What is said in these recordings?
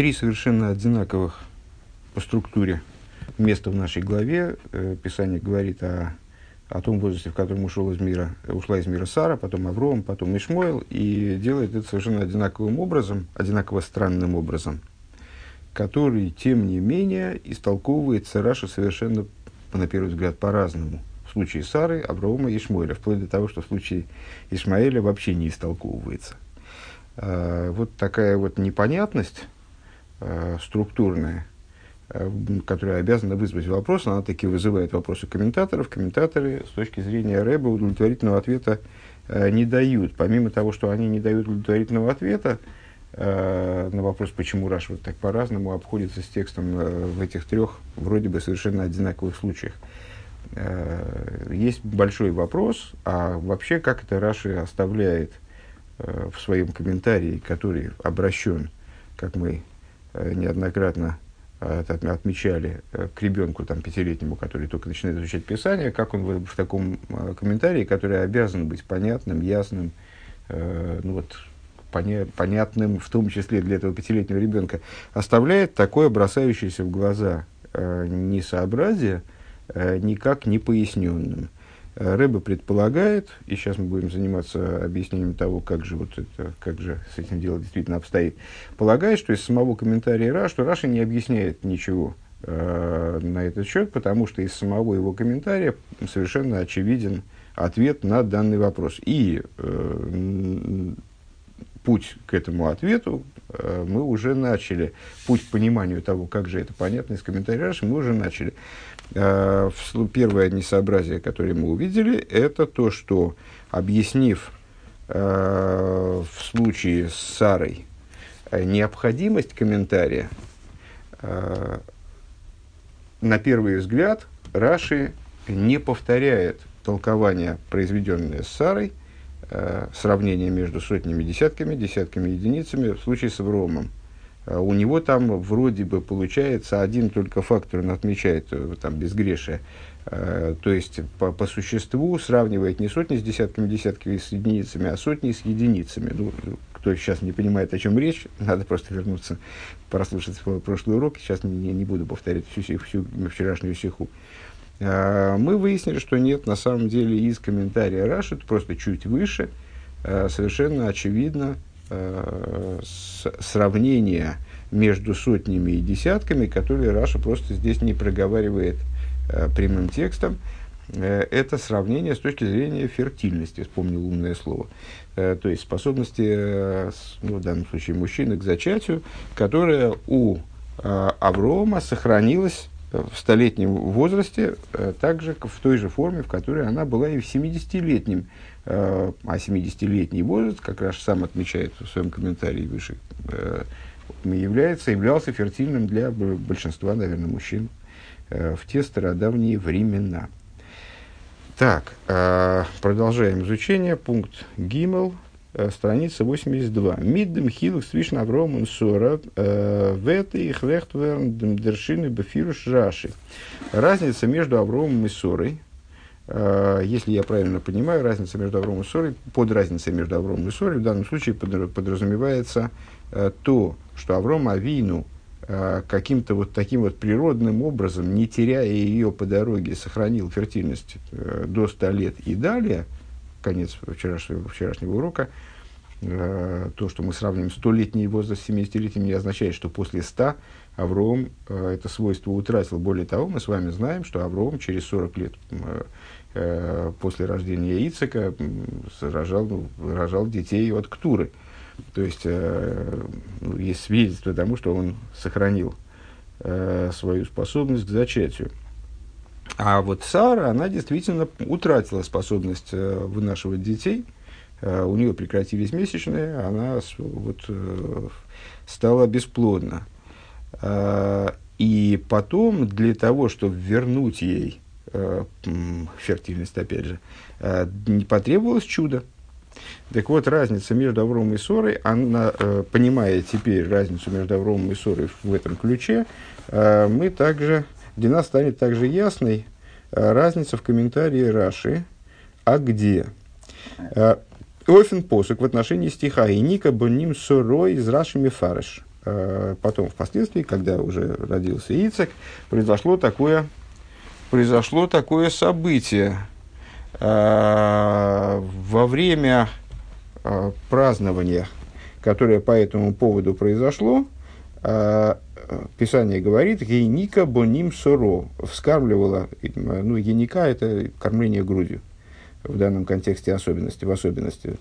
Три совершенно одинаковых по структуре места в нашей главе. Писание говорит о том возрасте, в котором ушла из мира Сара, потом Авром, потом Ишмоэл, и делает это совершенно одинаковым образом, одинаково странным образом, который, тем не менее, истолковывается Раши совершенно, на первый взгляд, по-разному. В случае Сары, Аврома и Ишмоэля, вплоть до того, что в случае Ишмаэля вообще не истолковывается. Вот такая вот непонятность структурная, которая обязана вызвать вопрос, она таки вызывает вопросы комментаторов. Комментаторы с точки зрения Рэба удовлетворительного ответа не дают. Помимо того, что они не дают удовлетворительного ответа на вопрос, почему Раши вот так по-разному обходится с текстом в этих трех вроде бы совершенно одинаковых случаях. Есть большой вопрос, а вообще как это Раши оставляет в своем комментарии, который обращен, как мы неоднократно отмечали, к ребенку пятилетнему, который только начинает изучать Писание, как он в таком комментарии, который обязан быть понятным, ясным, понятным, в том числе для этого пятилетнего ребенка, оставляет такое бросающееся в глаза несообразие, никак не поясненным. Рэбе предполагает, и сейчас мы будем заниматься объяснением того, как же с этим дело действительно обстоит, полагает, что из самого комментария что Раши не объясняет ничего на этот счет, потому что из самого его комментария совершенно очевиден ответ на данный вопрос. И путь к этому ответу мы уже начали. Путь к пониманию того, как же это понятно из комментария Раши, мы уже начали. Первое несообразие, которое мы увидели, это то, что, объяснив в случае с Сарой необходимость комментария, на первый взгляд Раши не повторяет толкование, произведенное с Сарой, сравнение между сотнями, десятками единицами в случае с Авромом. У него там вроде бы получается один только фактор, он отмечает безгрешие. То есть по существу сравнивает не сотни с десятками с единицами, а сотни с единицами. Кто сейчас не понимает, о чем речь, надо просто вернуться, прослушать прошлый урок. Сейчас не буду повторять всю вчерашнюю сиху. Мы выяснили, что нет, на самом деле из комментария Раши, просто чуть выше, совершенно очевидно сравнение между сотнями и десятками, которые Раша просто здесь не проговаривает прямым текстом. Это сравнение с точки зрения фертильности, вспомнил умное слово, то есть способности, в данном случае мужчины, к зачатию, которая у Аврома сохранилась в 100-летнем возрасте, также в той же форме, в которой она была и в 70-летнем. А 70-летний возраст, как раз сам отмечает в своем комментарии выше, являлся фертильным для большинства, наверное, мужчин в те стародавние времена. Так, продолжаем изучение. Пункт Гимел, страница 82. Миддем хилук свишн Авромом Сора вете их лехтверн дершины бефируш Раши. Разница между Авромом и Сорой, если я правильно понимаю, разница между Авромом и Сорой, под разницей между Авромом и Сорой в данном случае подразумевается то, что Авром Авину каким-то вот таким вот природным образом, не теряя ее по дороге, сохранил фертильность до 100 лет и далее, конец вчерашнего урока, то, что мы сравниваем 100-летний возраст с 70-летним, не означает, что после 100 Авром это свойство утратил. Более того, мы с вами знаем, что Авром через 40 лет после рождения Ицхака рожал детей от Ктуры. То есть, есть свидетельство тому, что он сохранил свою способность к зачатию. А вот Сара, она действительно утратила способность вынашивать детей. У нее прекратились месячные, она стала бесплодна. И потом, для того, чтобы вернуть ей фертильность, опять же, не потребовалось чудо. Так вот, разница между Авромом и Сорой, она, понимая теперь разницу между Авромом и Сорой в этом ключе, для нас станет также ясной разница в комментарии Раши, а где? Офен посук в отношении стиха «И ника боним сорой из Раши мефареш». потом, впоследствии, когда уже родился Ицек, произошло такое событие. Во время празднования, которое по этому поводу произошло, Писание говорит, «Гейника боним соро» вскармливала, гейника – это кормление грудью, в данном контексте в особенности.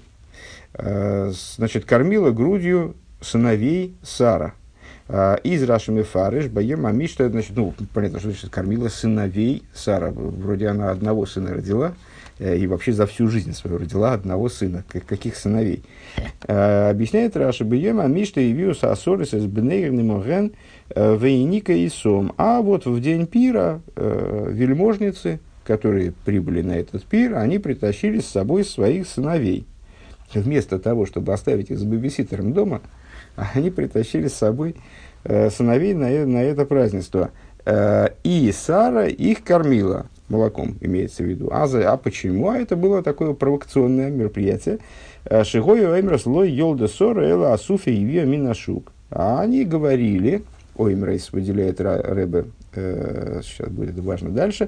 Значит, кормила грудью сыновей Сара. Из Раши Фариш, Баем Амишта, значит, понятно, что значит кормила сыновей Сара. Вроде она одного сына родила, и вообще за всю жизнь свою родила одного сына. Каких сыновей? Объясняет Раши, Баем Амишта и Виус Асорис из Бнейрни Моген Вейника и Сом. А вот в день пира вельможницы, которые прибыли на этот пир, они притащили с собой своих сыновей. Вместо того, чтобы оставить их с бэбиситером дома, они притащили с собой сыновей на это празднество. И Сара их кормила молоком, имеется в виду. А почему? А это было такое провокационное мероприятие. Шигою Эмрас лой йолда сора эла асуфи явия минашук. А они говорили, Оймрейс выделяет Ребе, сейчас будет важно дальше,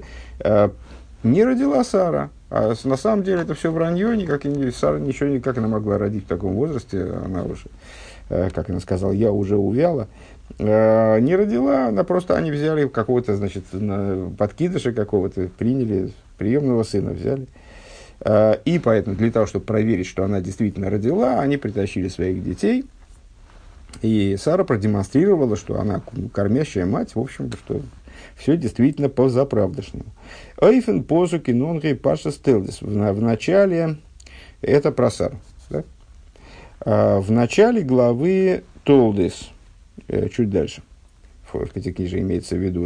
не родила Сара. А на самом деле это все вранье, Сара ничего, как она могла родить в таком возрасте, она уже, как она сказала, я уже увяла, не родила, они взяли какого-то, значит, подкидыша какого-то, приняли, приемного сына взяли. И поэтому для того, чтобы проверить, что она действительно родила, они притащили своих детей, и Сара продемонстрировала, что она кормящая мать, в общем, что все действительно по-заправдошнему. Эйфен позуки нонгей паша стелдис. В начале, это про Сару, да? В начале главы Толдис, чуть дальше, в Пятикнижии имеется в виду,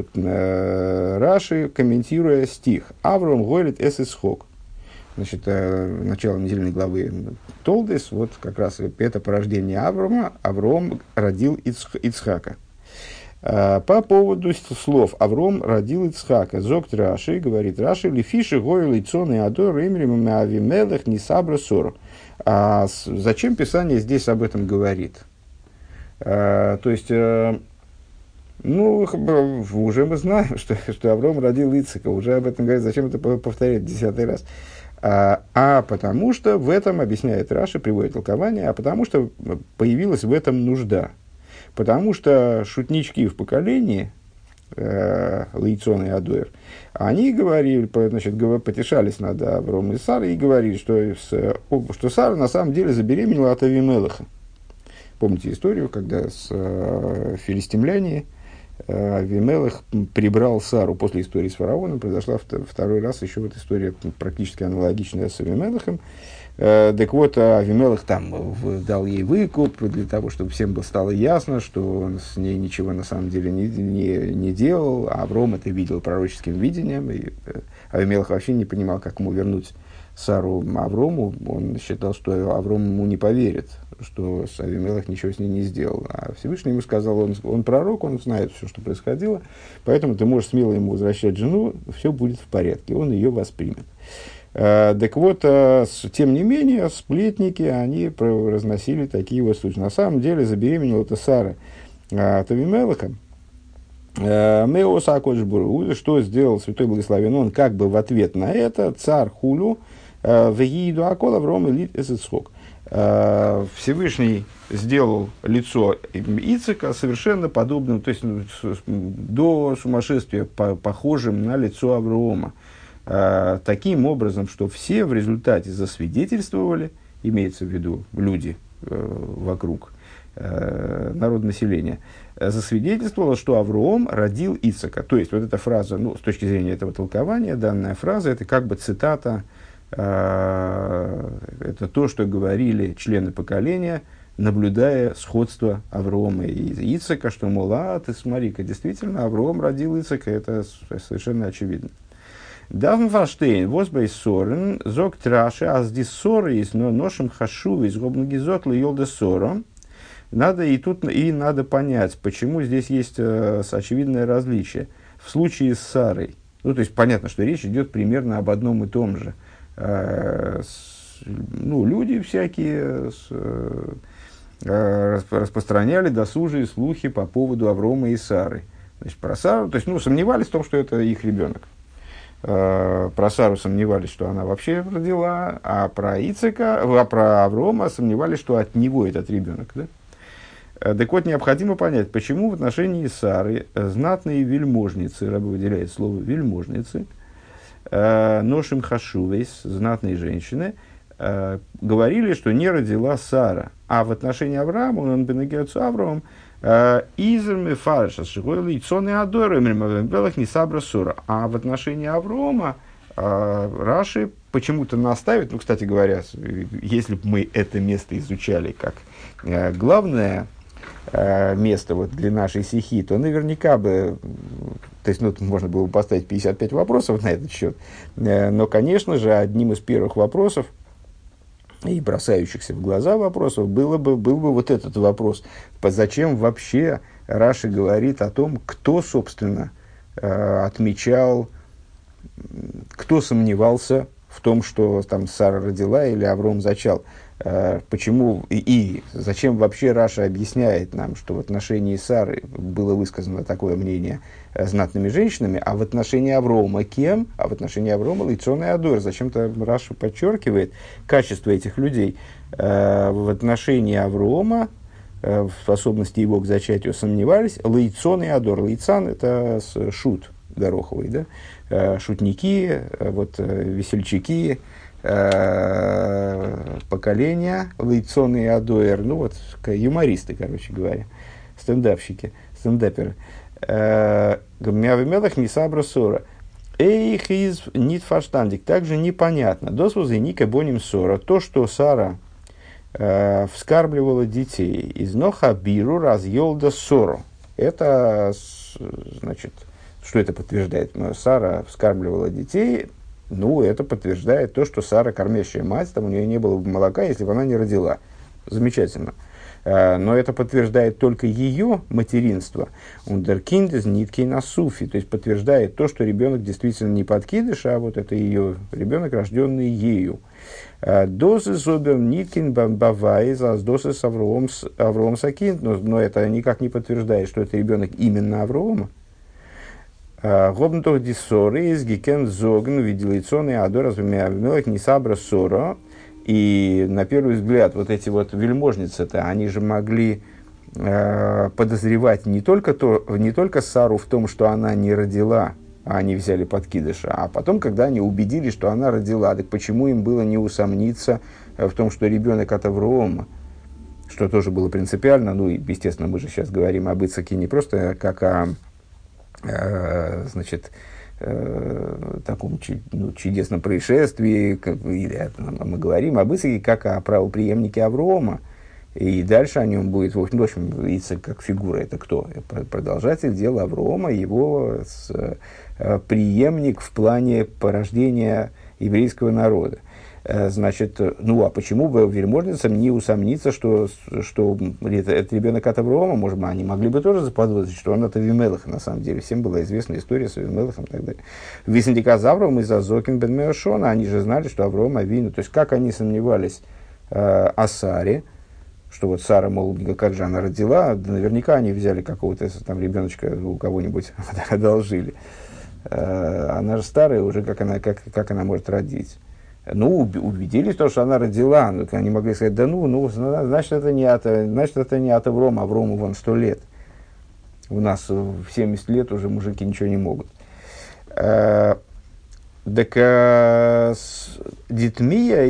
Раши, комментируя стих, Авром гойлит эс исхок. Значит, начало недельной главы Толдис, вот как раз это порождение Аврома, Авром родил Ицхака. По поводу слов Авром родил Ицхака. Зокт Раши, говорит Раши, лифиши гойл лицон и адор имрим авимелех не сабра сору. Зачем Писание здесь об этом говорит? То есть, уже мы знаем, что Авром родил Ицхака, уже об этом говорит, зачем это повторять 10-й раз? Потому что в этом, объясняет Раши, приводит толкование, потому что появилась в этом нужда. Потому что шутнички в поколении, Лейцон и Адуэр, они говорили, значит, потешались над Авром и Сарой и говорили, что Сара на самом деле забеременела от Авимелеха. Помните историю, когда филистимляне Авимелех прибрал Сару после истории с фараоном, произошла второй раз еще вот история практически аналогичная с Авимелехом. Так вот, Авимелех там дал ей выкуп для того, чтобы всем стало ясно, что он с ней ничего на самом деле не делал. А Авром это видел пророческим видением. И Авимелех вообще не понимал, как ему вернуть Сару Аврому. Он считал, что Авром ему не поверит, что Авимелех ничего с ней не сделал. А Всевышний ему сказал, он пророк, он знает все, что происходило, поэтому ты можешь смело ему возвращать жену, все будет в порядке, он ее воспримет. Так вот, тем не менее, сплетники, они разносили такие вот случаи. На самом деле, забеременела эта Сара от Авимелеха. Меос Акоджбуру, что сделал Святой Благословен, он как бы в ответ на это, царь Хулю, Вегиду Акол Авром и Ицхок. Всевышний сделал лицо Ицхака совершенно подобным, то есть до сумасшествия похожим на лицо Аврома. Таким образом, что все в результате засвидетельствовали, имеется в виду люди вокруг, народ населения, засвидетельствовало, что Авром родил Ицхака. То есть, вот эта фраза, с точки зрения этого толкования, данная фраза, это как бы цитата, это то, что говорили члены поколения, наблюдая сходство Аврома и Ицхака, что, мол, ты смотри-ка, действительно, Авром родил Ицхака, это совершенно очевидно. Давн Фаштейн, возбей сорен, зог траши, аз дис ссоры из ношем хашу, из гобнагизот льолда ссором. Надо надо понять, почему здесь есть очевидное различие. В случае с Сарой, то есть понятно, что речь идет примерно об одном и том же. Люди всякие распространяли досужие слухи по поводу Аврома и Сары. Значит, про Сару, то есть, сомневались в том, что это их ребенок. Про Сару сомневались, что она вообще родила, а про Аврома сомневались, что от него этот ребенок. Да? Так вот, необходимо понять, почему в отношении Сары знатные вельможницы, Рабби выделяет слово вельможницы, ношим хашувейс, знатные женщины, говорили, что не родила Сара. А в отношении Авраама, он бенегиацу Авраам, изерми фарша шигойли и цоны адоры мримавембелах не сабра сура. А в отношении Авраама Раши почему-то наставит, кстати говоря, если бы мы это место изучали как главное место вот для нашей сихи, то наверняка бы, то есть, можно было бы поставить 55 вопросов на этот счет, но, конечно же, одним из первых вопросов и бросающихся в глаза вопросов был бы вот этот вопрос. Зачем вообще Раши говорит о том, кто, собственно, отмечал, кто сомневался в том, что там Сара родила или Авром зачал. Почему и зачем вообще Раша объясняет нам, что в отношении Сары было высказано такое мнение знатными женщинами, а в отношении Аврома кем? А в отношении Аврома Лейцон и Адор. Зачем-то Раша подчеркивает качество этих людей. В отношении Аврома, в способности его к зачатию сомневались, Лейцон и Адор. Лейцан – это шут гороховый, да? Шутники, весельчаки, поколения, Лейцон и Адоэр, юмористы, короче говоря, стендаперы. Гмявимелах Мисабра Сора. Эйх из нитфаштандик. Также непонятно. Досвузы Ника Боним Сора. То, что Сара вскармливала детей из Нохабиру разъелда Сору. Это, значит, что это подтверждает? Сара вскармливала детей. Это подтверждает то, что Сара кормящая мать, там у нее не было бы молока, если бы она не родила. Замечательно. Но это подтверждает только ее материнство. Ундеркинд из нитки на суфи. То есть подтверждает то, что ребенок действительно не подкидыш, а вот это ее ребенок, рожденный ею. Досы собер ниткин бавайз, а досы с Авром сакин. Но это никак не подтверждает, что это ребенок именно Аврома. Гобнтох диссоры из гикен зогн видел лицон и адор развемелок не сабра сора. И на первый взгляд вот эти вот вельможницы-то, они же могли подозревать не только Сару в том, что она не родила, а они взяли подкидыша, а потом, когда они убедились, что она родила, так почему им было не усомниться в том, что ребенок от Аврома, что тоже было принципиально. И, естественно, мы же сейчас говорим об Ицхаке не просто как о таком чудесном происшествии, мы говорим об Ицхаке как о правопреемнике Аврома, и дальше о нем будет, в общем, Ицхак как фигура, это кто? Продолжатель дела Аврома, его преемник в плане порождения еврейского народа. Значит, а почему бы вельможницам не усомниться, что это ребенок от Аврома? Может быть, они могли бы тоже заподозрить, что он от Авимелаха, на самом деле. Всем была известна история с Авимелахом и так далее. Висендика Авром из Азокин бен Меошона, они же знали, что Авром Авину. То есть, как они сомневались о Саре, что вот Сара, мол, как же она родила, да наверняка они взяли какого-то там ребеночка у кого-нибудь, одолжили. Она же старая уже, как она может родить. Убедились в том, что она родила. Они могли сказать, значит, это не от Аврома. Аврому вон 100 лет. У нас в 70 лет уже мужики ничего не могут. Детмия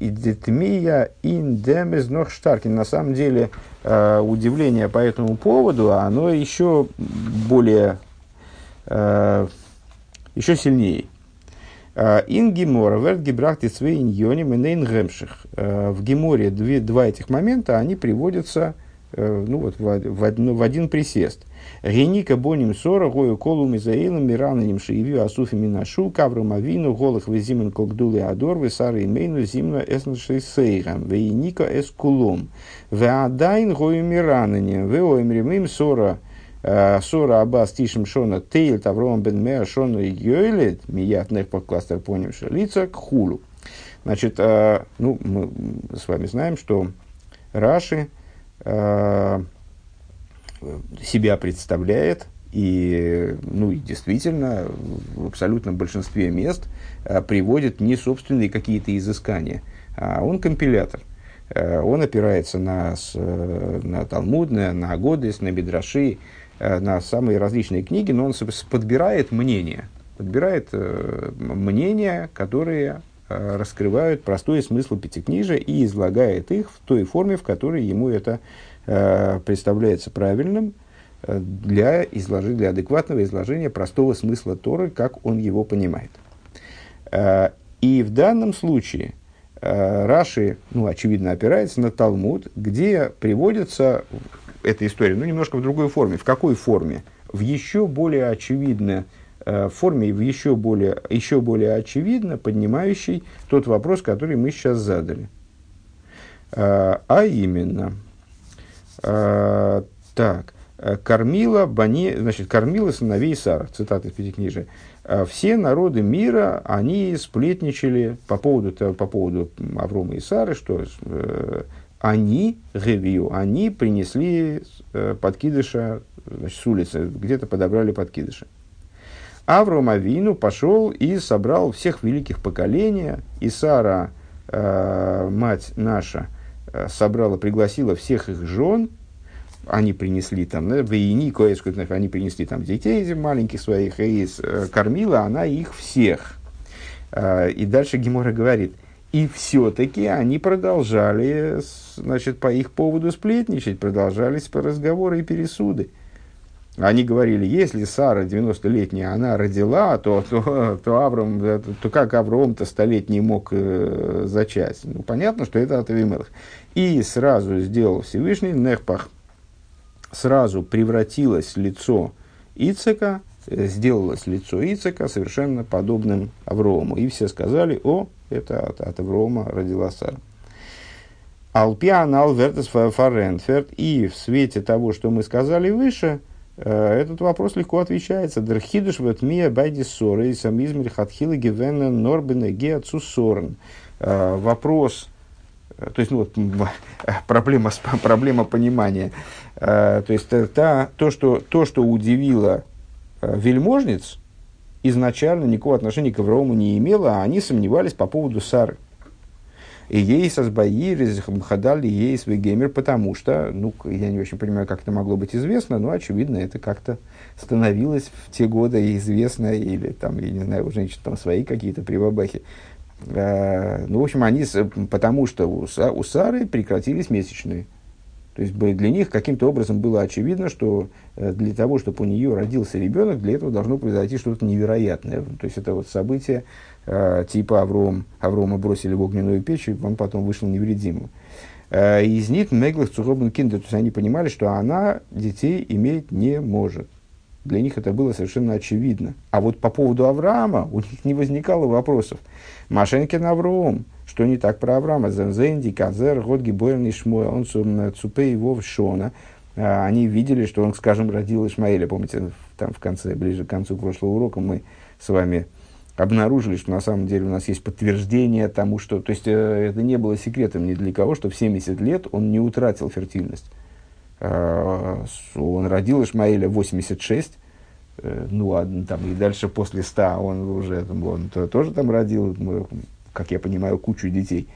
индем из нох штаркин. На самом деле, удивление по этому поводу, оно еще более, еще сильнее. Ин Гемора, верт гебрахти свейн йоним и нейн гемших. В Геморе два этих момента, они приводятся в один присест. Геника боним сора, гою колум изаилом, мирананим шиевью асуфи минашу, каврум авину, голых везимен когдулы адор, весары имейну зимно эсншей сейгам, вейника эскулом. Веадайн гою мирананим, веоимримим сора, Сора Абас Тишем Шона Тейл Тавром Бен Меа Шона Йойлет Мият Нехпах Кластер Понimша лица к хулу. Значит, мы с вами знаем, что Раши себя представляет, и, и действительно в абсолютном большинстве мест приводит не собственные какие-то изыскания, а он компилятор. Он опирается на Талмуд, на Агодес, на Мидраши, на самые различные книги, но он подбирает мнения, которые раскрывают простой смысл пятикнижия и излагает их в той форме, в которой ему это представляется правильным для адекватного изложения простого смысла Торы, как он его понимает. И в данном случае Раши, очевидно, опирается на Талмуд, где приводится эта история, немножко в другой форме. В какой форме? В еще более очевидной форме, в еще более очевидно поднимающей тот вопрос, который мы сейчас задали. А именно, кормила сыновей Сара, цитата из Пятикнижия. Все народы мира, они сплетничали по поводу Аврома и Сары, что они принесли подкидыша, с улицы, где-то подобрали подкидыша. Авром Авину пошел и собрал всех великих поколения, и Сара, мать наша, пригласила всех их жен. Они принесли там, они принесли там детей маленьких своих, и кормила она их всех. И дальше Гемора говорит, и все-таки они продолжали, по их поводу сплетничать, продолжались разговоры и пересуды. Они говорили, если Сара 90-летняя, она родила, то как Авром-то 100-летний мог зачать? Понятно, что это от Авимелех. И сразу сделал Всевышний Нехпах, сразу превратилось лицо Ицека, сделалось лицо Ицека совершенно подобным Аврому. И все сказали, это от Аврома родила Сара. Алпиан алвертес фарентферт. И в свете того, что мы сказали выше, этот вопрос легко отвечается. Дерхидуш ветмия байди ссоры и самизмер хатхилы гивена норбене геацусорн. Вопрос, то есть проблема понимания. То есть то, что удивило вельможниц, изначально никакого отношения к Аврааму не имело, а они сомневались по поводу Сары. И ей созбаир хадали ей свой геймер, потому что, я не очень понимаю, как это могло быть известно, но, очевидно, это как-то становилось в те годы известно, или там, я не знаю, у женщин там свои какие-то прибабахи. В общем, потому что у Сары прекратились месячные. То есть для них каким-то образом было очевидно, что для того, чтобы у нее родился ребенок, для этого должно произойти что-то невероятное. То есть это событие типа Аврома бросили в огненную печь, и он потом вышел невредимым. Из них меглых цугобен киндер, то есть они понимали, что она детей иметь не может. Для них это было совершенно очевидно. А вот по поводу Авраама у них не возникало вопросов. Машенькин Авраам, что не так про Авраама? Зензенди, Казер, Годги, Бойрн, Ишмой, он Цупе и Вов Шона. Они видели, что он, скажем, родил Ишмаэля. Помните, там в конце, ближе к концу прошлого урока мы с вами обнаружили, что на самом деле у нас есть подтверждение тому, что... То есть это не было секретом ни для кого, что в 70 лет он не утратил фертильность. Он родил Ишмаэля в 86, и дальше после 100 он уже тоже там родил, как я понимаю, кучу детей.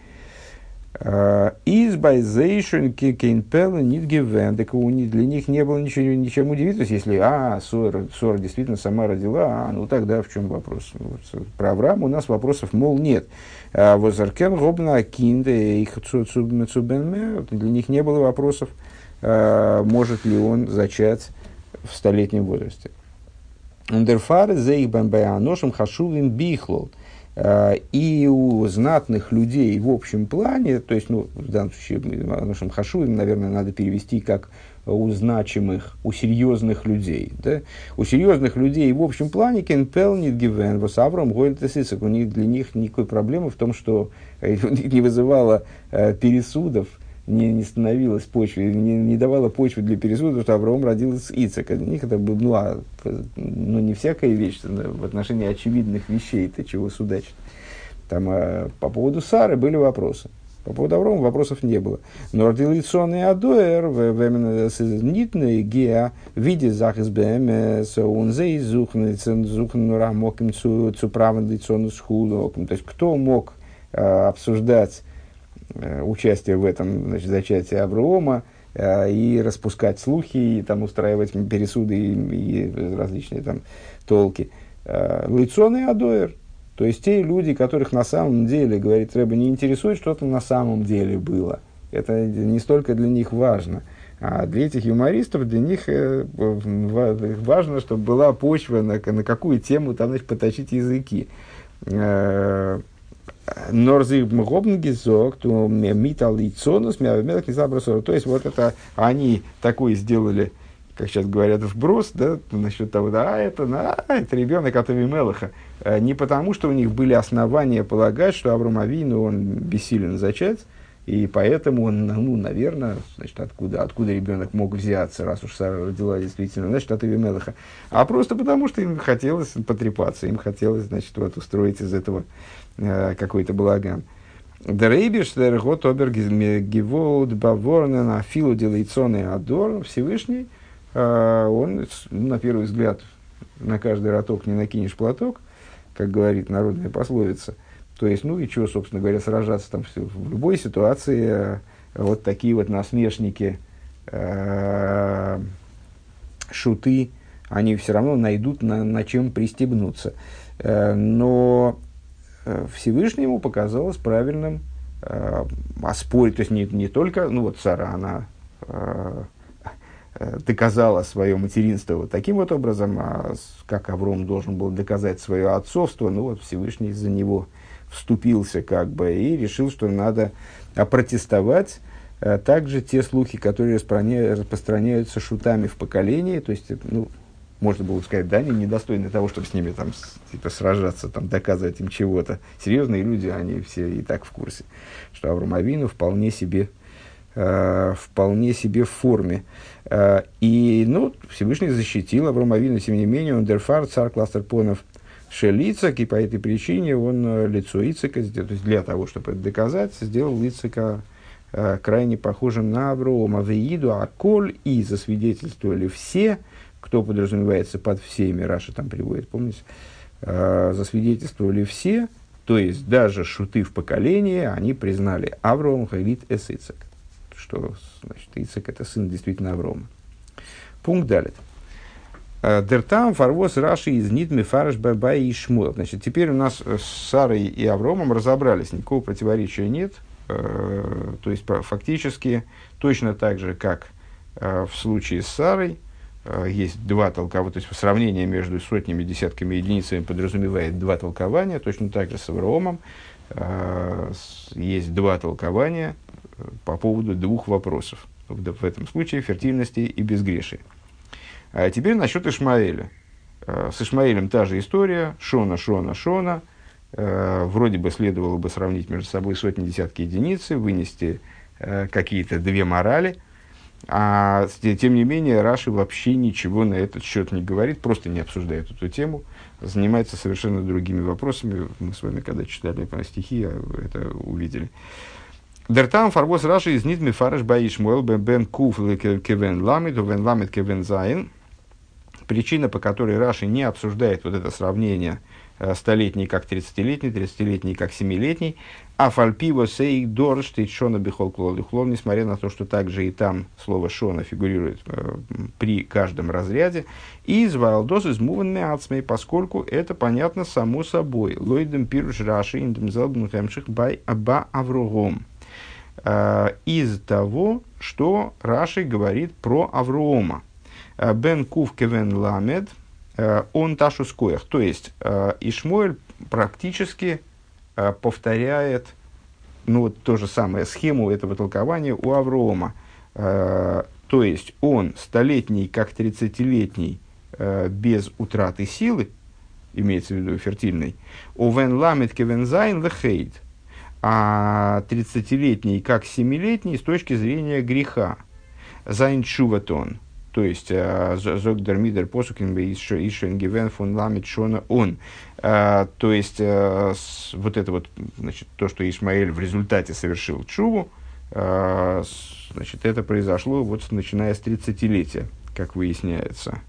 Избайзейшн кейнпелла нитгивен, так для них не было ничем удивительного, если Сора действительно сама родила, тогда в чем вопрос? Про Авраама у нас вопросов, нет. Возаркен гобна кинде их цубенме, для них не было вопросов, может ли он зачать в 100-летнем возрасте. Ундерфары зейбан баяношем хашувин бихлол. И у знатных людей в общем плане, то есть, в данном случае, нашим хашувим, наверное, надо перевести как у значимых, у серьезных людей. Да? У серьезных людей в общем плане кенпел нит гивен, восавром гойльтесисок. Для них никакой проблемы в том, что не вызывало пересудов, не становилась почвой, не давала почвы для пересуда, что Авраам родил из Ицека. Для них это было, не всякая вещь, в отношении очевидных вещей, чего судачить. Там по поводу Сары были вопросы. По поводу Аврома вопросов не было. Но ордилиционный адоэр, нитный геа, виде захис бмс, он зей зухн рамоким цу правандицону схулу. То есть, кто мог обсуждать участие в этом, значит, зачатии Аврома и распускать слухи, и там устраивать пересуды и различные там толки. Лицоный адоэр. То есть, те люди, которых на самом деле, говорит Рэбе, не интересует, что там на самом деле было. Это не столько для них важно. А для этих юмористов, для них важно, чтобы была почва, на какую тему там, значит, поточить языки. Норзы мгобнгизок, то митал и цонус, мелкий забросор. То есть, вот это они такое сделали, как сейчас говорят, вброс, да, насчет того, да, это ребенок от Авимелаха. Не потому, что у них были основания полагать, что Авром Авину, он бессилен зачать, и поэтому он, ну, наверное, значит, откуда ребенок мог взяться, раз уж Сара родила действительно, значит, от Авимелаха. А просто потому, что им хотелось потрепаться, им хотелось, значит, вот, устроить из этого какой-то балаган. Дрейбиш, Дергот, Обергивод, Баворнен, Афилу, Делейцоны, Адор, Всевышний, он, на первый взгляд, на каждый роток не накинешь платок, как говорит народная пословица. То есть, ну и что, собственно говоря, сражаться там в любой ситуации, вот такие вот насмешники, шуты, они все равно найдут на чем пристегнуться. Но Всевышнему показалось правильным оспорить, то есть не только, ну вот Сара, она доказала свое материнство вот таким вот образом, а как Авром должен был доказать свое отцовство, ну вот Всевышний за него вступился как бы и решил, что надо опротестовать также те слухи, которые распространяются шутами в поколении, то есть, ну, можно было сказать, да, они недостойны того, чтобы с ними там, типа, сражаться, там, доказывать им чего-то. Серьезные люди, они все и так в курсе, что Авром Авину вполне себе в форме. И, ну, Всевышний защитил Авром Авину, тем не менее, он дерфар, царь кластер понов шелицак, и по этой причине он лицо Ицека, то есть для того, чтобы это доказать, сделал Ицека крайне похожим на Аврома. Веиду, аколь, и засвидетельствовали все, кто подразумевается под всеми, Раша там приводит, помните, засвидетельствовали все, то есть даже шуты в поколении, они признали Авром Хайлит эс Ицек, что, значит, Ицек это сын действительно Аврома. Пункт далее. Дертам фарвос Раши из Нидми Фараш Бабай и Шмуэл. Значит, теперь у нас с Сарой и Авромом разобрались, никакого противоречия нет. То есть, фактически, точно так же, как в случае с Сарой, есть два толкования, то есть сравнение между сотнями, десятками, единицами подразумевает два толкования, точно так же с Авромом есть два толкования по поводу двух вопросов. В этом случае фертильности и безгрешия. А теперь насчет Ишмаэля. С Ишмаэлем та же история. Шона. Вроде бы следовало бы сравнить между собой сотни, десятки единиц, вынести какие-то две морали. А тем не менее Раши вообще ничего на этот счет не говорит, просто не обсуждает эту тему, занимается совершенно другими вопросами. Мы с вами, когда читали про стихи, это увидели. Дертам фарвос Раши из Нидми Фараш Баишмуэл бен Куф кевен ламид, вен ламид кевен зайн. Причина, по которой Раши не обсуждает вот это сравнение столетний как 30-летний, 30-летний как 7-летний, а фальпиво сей дорж шона бихол клолихлон, несмотря на то, что также и там слово шона фигурирует при каждом разряде, и из валдос из муванме ацмей, поскольку это понятно само собой. Лойдем пируш Раши индем залбн хэмших бай аба аврогом. Из того, что Раши говорит про Аврома. Бен кув кевен ламед, он ташу скоях. То есть, Ишмуэль практически повторяет, ну, вот то же самое, схему этого толкования у Аврома. То есть, он столетний, как 30-летний, без утраты силы, имеется в виду фертильный, овен ламед кевен зайн лехейд, а 30-летний, как 7-летний, с точки зрения греха. Зайн шуватон. То есть, зог дермидер посукин бы ишен гивен фон ламит шона он. То есть, вот это вот, значит, то, что Ишмаэль в результате совершил тшуву, значит, это произошло вот начиная с 30-летия, как выясняется.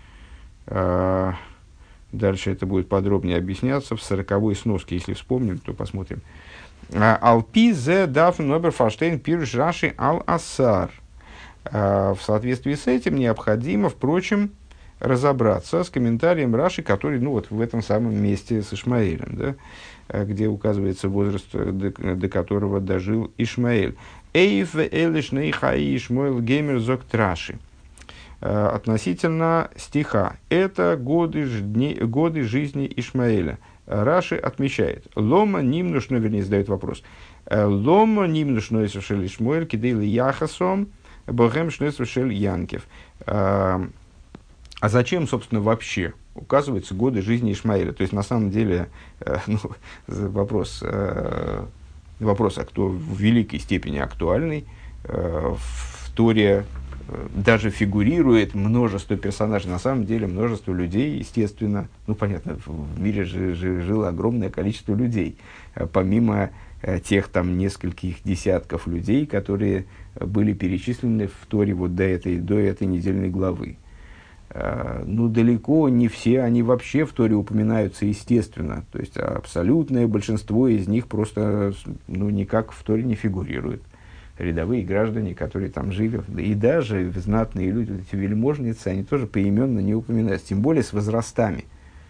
Дальше это будет подробнее объясняться в 40-й сноске, если вспомним, то посмотрим. Алпи зе даф нобер фаштейн пируш раши ал асар. В соответствии с этим необходимо, впрочем, разобраться с комментарием Раши, который, ну, вот в этом самом месте с Ишмаэлем, да, где указывается возраст, до которого дожил Ишмаэль. Эйф элиш нейхаи Ишмаэль геймер зок Раши. Относительно стиха. Это годы жизни Ишмаэля. Раши отмечает. Лома нимнушно, вернее, задает вопрос. Лома нимнушно исушел Ишмаэль кидейли яхасом богем шнесушел Янкев. А зачем, собственно, вообще указываются годы жизни Ишмаэля? То есть, на самом деле, ну, вопрос, а кто в великой степени актуальный. В Торе даже фигурирует множество персонажей. На самом деле, множество людей, естественно, ну, понятно, в мире жило огромное количество людей, помимо тех там нескольких десятков людей, которые были перечислены в Торе вот до этой недельной главы. Ну, далеко не все они вообще в Торе упоминаются, естественно. То есть, абсолютное большинство из них просто, ну, никак в Торе не фигурирует. Рядовые граждане, которые там жили, и даже знатные люди, вот эти вельможницы, они тоже поименно не упоминаются, тем более с возрастами.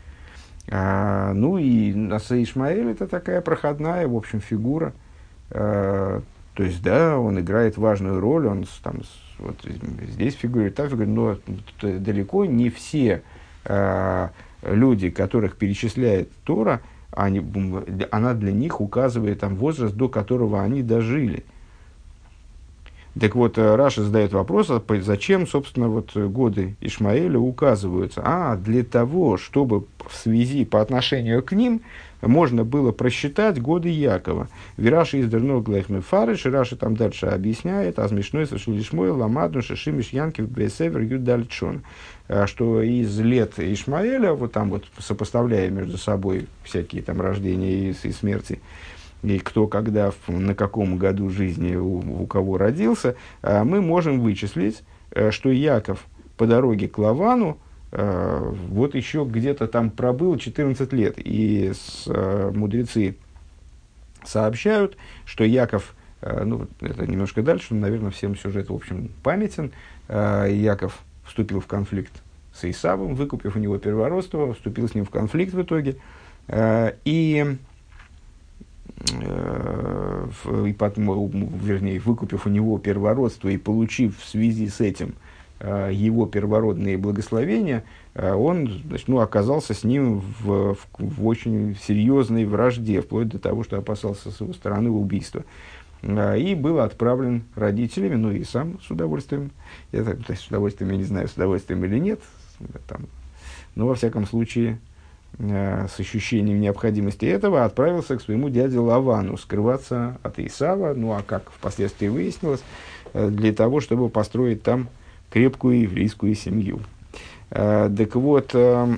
Ну и Ишмаэль это такая проходная, в общем, фигура. То есть, да, он играет важную роль, он там, вот здесь фигурирует, там фигурирует, но далеко не все люди, которых перечисляет Тора, она для них указывает там, возраст, до которого они дожили. Так вот, Раши задает вопрос, зачем, собственно, вот годы Ишмаэля указываются? Для того, чтобы в связи по отношению к ним можно было просчитать годы Якова. Вираши из Дернор Глайхмы Фарыш, Раши там дальше объясняет, а смешной совершил Ишмаэль, Ламадну, Шишимиш, Янкев, Бесевер, Юдальчон. Что из лет Ишмаэля, вот там вот сопоставляя между собой всякие там рождения и смерти, и кто когда, на каком году жизни у кого родился, мы можем вычислить, что Яков по дороге к Лавану вот еще где-то там пробыл 14 лет. И мудрецы сообщают, что Яков, ну, это немножко дальше, но, наверное, всем сюжет, в общем, памятен. Яков вступил в конфликт с Исавом, выкупив у него первородство, вступил с ним в конфликт в итоге. Вернее, выкупив у него первородство и получив в связи с этим его первородные благословения, он, значит, ну, оказался с ним в очень серьезной вражде, вплоть до того, что опасался с его стороны убийства. И был отправлен родителями, ну и сам с удовольствием, то есть с удовольствием, я не знаю, с удовольствием или нет, там, но во всяком случае, с ощущением необходимости этого, отправился к своему дяде Лавану скрываться от Исава, ну а как впоследствии выяснилось, для того, чтобы построить там крепкую еврейскую семью. Так вот,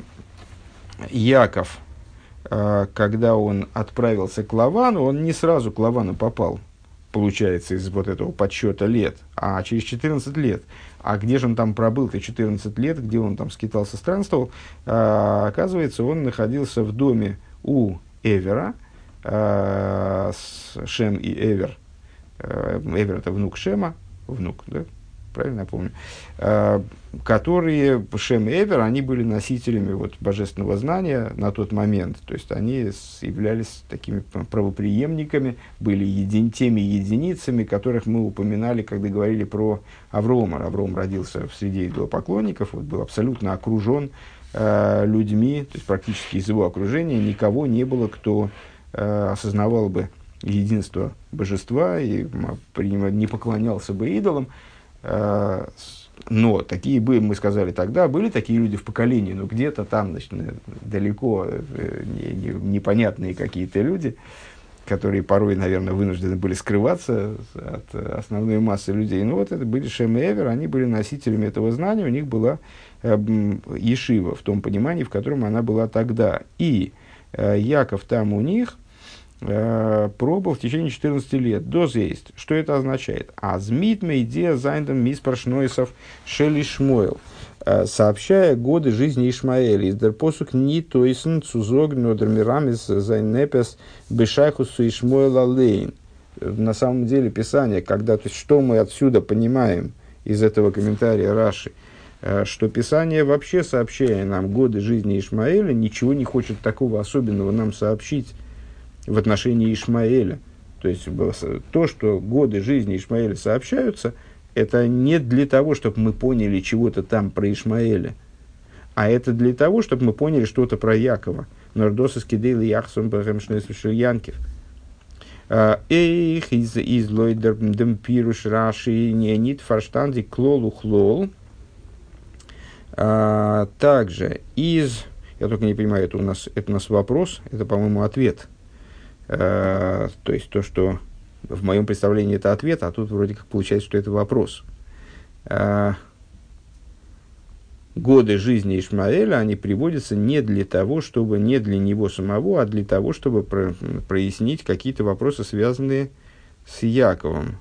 Яков, когда он отправился к Лавану, он не сразу к Лавану попал, получается, из вот этого подсчета лет, а через 14 лет. А где же он там пробыл-то 14 лет, где он там скитался, странствовал? Оказывается, он находился в доме у Эвера, Шем и Эвер. Эвер – это внук Шема, внук, да? Правильно я помню? Которые, Шем и Эвер, они были носителями вот, божественного знания на тот момент. То есть, они являлись такими правопреемниками, были теми единицами, которых мы упоминали, когда говорили про Аврома. Авром родился в среде идолопоклонников, вот, был абсолютно окружен людьми, то есть, практически из его окружения никого не было, кто осознавал бы единство божества и не поклонялся бы идолам. Но такие были, мы сказали тогда, были такие люди в поколении, но где-то там, значит, далеко непонятные какие-то люди, которые порой, наверное, вынуждены были скрываться от основной массы людей. Ну, вот это были Шем и Эвер, они были носителями этого знания, у них была ешива в том понимании, в котором она была тогда. И Яков там у них пробовал в течение 14 лет. Доз есть. Что это означает? Азмит мейдия зайндам миспаршнойсов шели шмойл. Сообщая годы жизни Ишмаэля, из дерпосук ни тойсен цузог нодермирамис зайнепес бешайхусу Ишмоэла лейн. На самом деле Писание, когда, то есть, что мы отсюда понимаем из этого комментария Раши, что Писание вообще, сообщая нам годы жизни Ишмаэля, ничего не хочет такого особенного нам сообщить в отношении Ишмаэля. То есть то, что годы жизни Ишмаэля сообщаются, это не для того, чтобы мы поняли чего-то там про Ишмаэля, а это для того, чтобы мы поняли что-то про Якова. Нордоса скидейли яхсом бахемшнесушельянкив. Эйх из лойдер демпируш раши нит фарштанди клолу хлол. Также из... Я только не понимаю, это у нас вопрос, это, по-моему, ответ. То есть то, что в моем представлении это ответ, а тут вроде как получается, что это вопрос. Годы жизни Ишмаэля, они приводятся не для того, чтобы, не для него самого, а для того, чтобы прояснить какие-то вопросы, связанные с Яковом.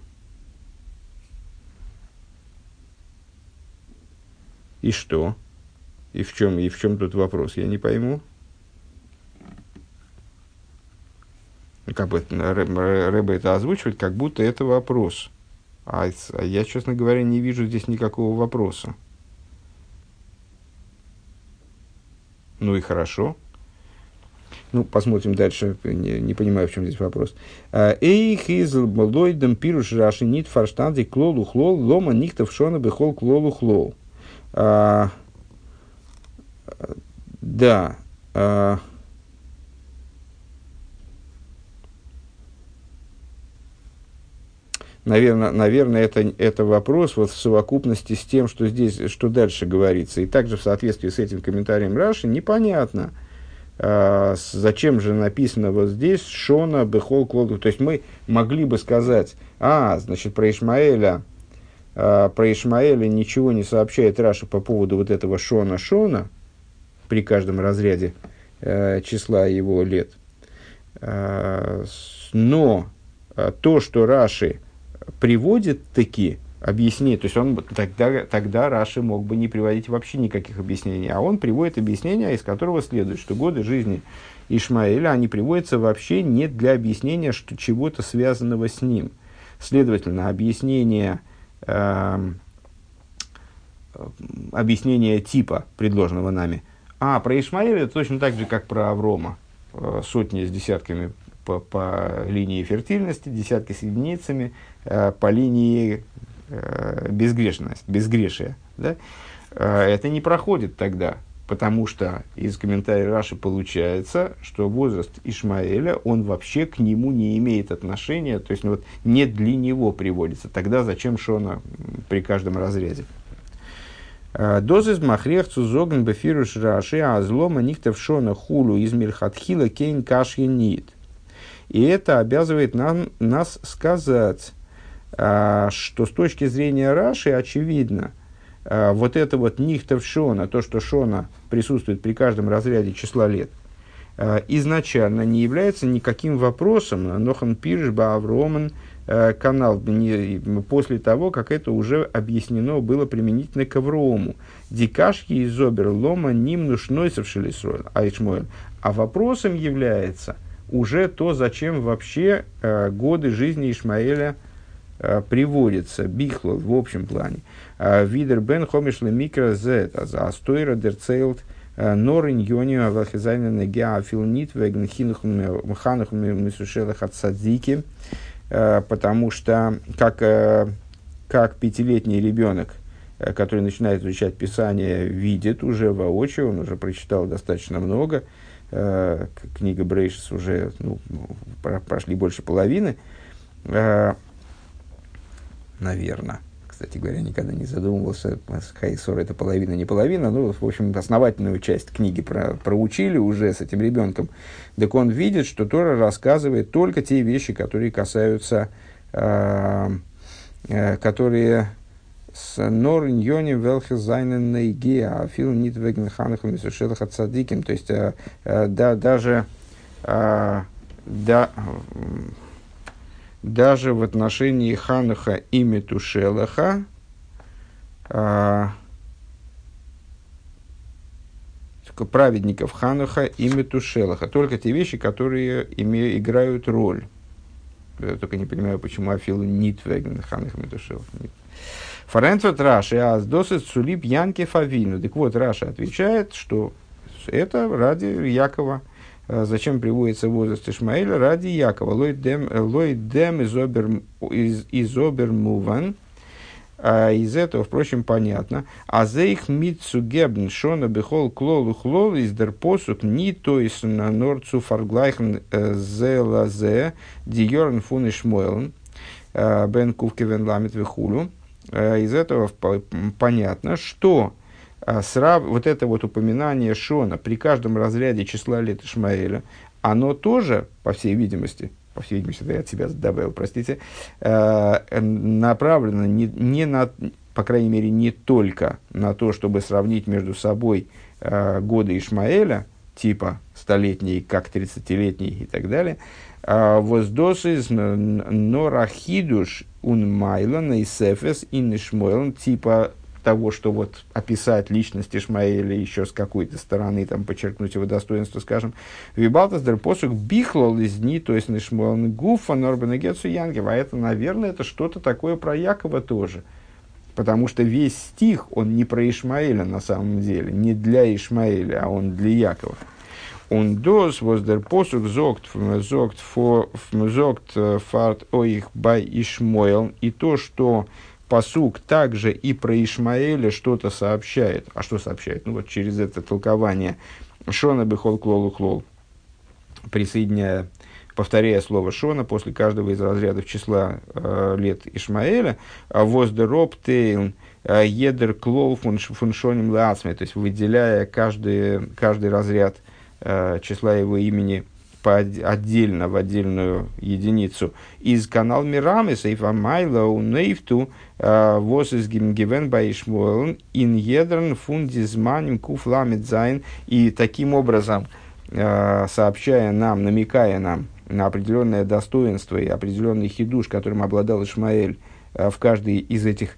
И что? И в чем тут вопрос? Я не пойму. Как бы Рэбе это озвучивает, как будто это вопрос. А я, честно говоря, не вижу здесь никакого вопроса. Ну и хорошо. Ну, посмотрим дальше. Не понимаю, в чем здесь вопрос. Эйх из лойдем пируш раши нит фарштанди клолу хлол лома нихтов шона бехол клолу хлол. Да. Наверное, это вопрос вот в совокупности с тем, что здесь, что дальше говорится. И также в соответствии с этим комментарием Раши непонятно, зачем же написано вот здесь Шона Бехол Клоду. То есть мы могли бы сказать, значит, про Ишмаэля ничего не сообщает Раши по поводу вот этого Шона при каждом разряде числа его лет. Но то, что Раши приводит таки объяснение, то есть он тогда Раши мог бы не приводить вообще никаких объяснений, а он приводит объяснение, из которого следует, что годы жизни Ишмаэля, они приводятся вообще не для объяснения чего-то связанного с ним. Следовательно, объяснение типа, предложенного нами, про Ишмаэля это точно так же, как про Аврома, сотни с десятками по линии фертильности, десятки с единицами, по линии безгрешия. Да? Это не проходит тогда, потому что из комментария Раши получается, что возраст Ишмаэля, он вообще к нему не имеет отношения, то есть вот, не для него приводится. Тогда зачем Шона при каждом разряде? Дозис махрех цузоген бефируш Раши, а злома нихтев Шона хулу из мирхатхила кейн кашьенит. И это обязывает нас сказать, что с точки зрения Раши очевидно, вот это вот нихтов Шона, то, что Шона присутствует при каждом разряде числа лет, изначально не является никаким вопросом, Нохан Пирш Баавромен канал, после того, как это уже объяснено было применительно к Аврому. Дикашки из Обер Лома ним нушнойсов шелисройль, Ишмоэль. А вопросом является уже то, зачем вообще годы жизни Ишмаэля приводятся, бихло в общем плане. Видер бен хомишле микро зет, а стойра дерцейлт норин йонио авахизайна негеа филнит веген хинухм мисушелах от садзики, потому что как пятилетний ребенок, который начинает изучать Писание, видит уже воочию, он уже прочитал достаточно много, книга Брейшис уже прошли больше половины, наверное. кстати говоря, никогда не задумывался, Хайсор это половина, не половина, ну, в общем, основательную часть книги проучили уже с этим ребенком, так он видит, что Тора рассказывает только те вещи, которые касаются, которые с Норньони Велхезайнен Нейге, а фил нит веген ханахом и сушелах от цадиким, то есть даже в отношении Ханаха и Метушелаха праведников Ханаха и Метушелаха, только те вещи, которые играют роль. Я только не понимаю, почему Афилу нит веген Ханаха и Метушелаха. Фарентвет Раши аздосит сулип Янке Фавину. Так вот, Раша отвечает, что это ради Якова. Зачем приводится возраст Ишмаэля? Ради Якова. Лойдем изобермуван. Из этого, впрочем, понятно. А зейх митцугебн шона бехол клолу хлол из дерпосук ни то есть на норцу фарглайхн зелазе диорн фун ишмоэлн бен кувкевен ламит вихулю. Из этого понятно, что вот это вот упоминание Шона при каждом разряде числа лет Ишмаэля, оно тоже, по всей видимости, это я от себя добавил, простите, направлено не на, по крайней мере, не только на то, чтобы сравнить между собой годы Ишмаэля, типа столетний, как 30-летний и так далее, воздосыз норахидуш унмайлан и сефес ин Ишмоэлн, типа того, что вот описать личность Ишмаэля еще с какой-то стороны, там, подчеркнуть его достоинство, скажем, «Вибалтас дер посук бихлол из дни, то есть Ишмоэлн гуфа норбенегецу янгев». А это, наверное, это что-то такое про Якова тоже. Потому что весь стих, он не про Ишмаэля на самом деле, не для Ишмаэля, а он для Якова. Он дос воздер посук зогт фарт оих бай Ишмоэл. И то, что пасук также и про Ишмаэля что-то сообщает. А что сообщает? Ну вот через это толкование Шона бехол клолу хлол, присоединяя, повторяя слово Шона после каждого из разрядов числа лет Ишмаэля, воздероб тейл едер клол фуншоним лаацме, то есть выделяя каждый разряд числа его имени отдельно, в отдельную единицу. Из канал Мирамис, Эйфамайла, Унейфту, Вос из Гимгивен Баишмуэлн, Ин Едрн, Фундизманим, Куфламидзайн. И таким образом, сообщая нам, намекая нам на определенное достоинство и определенный хидуш, которым обладал Ишмаэль в каждой из этих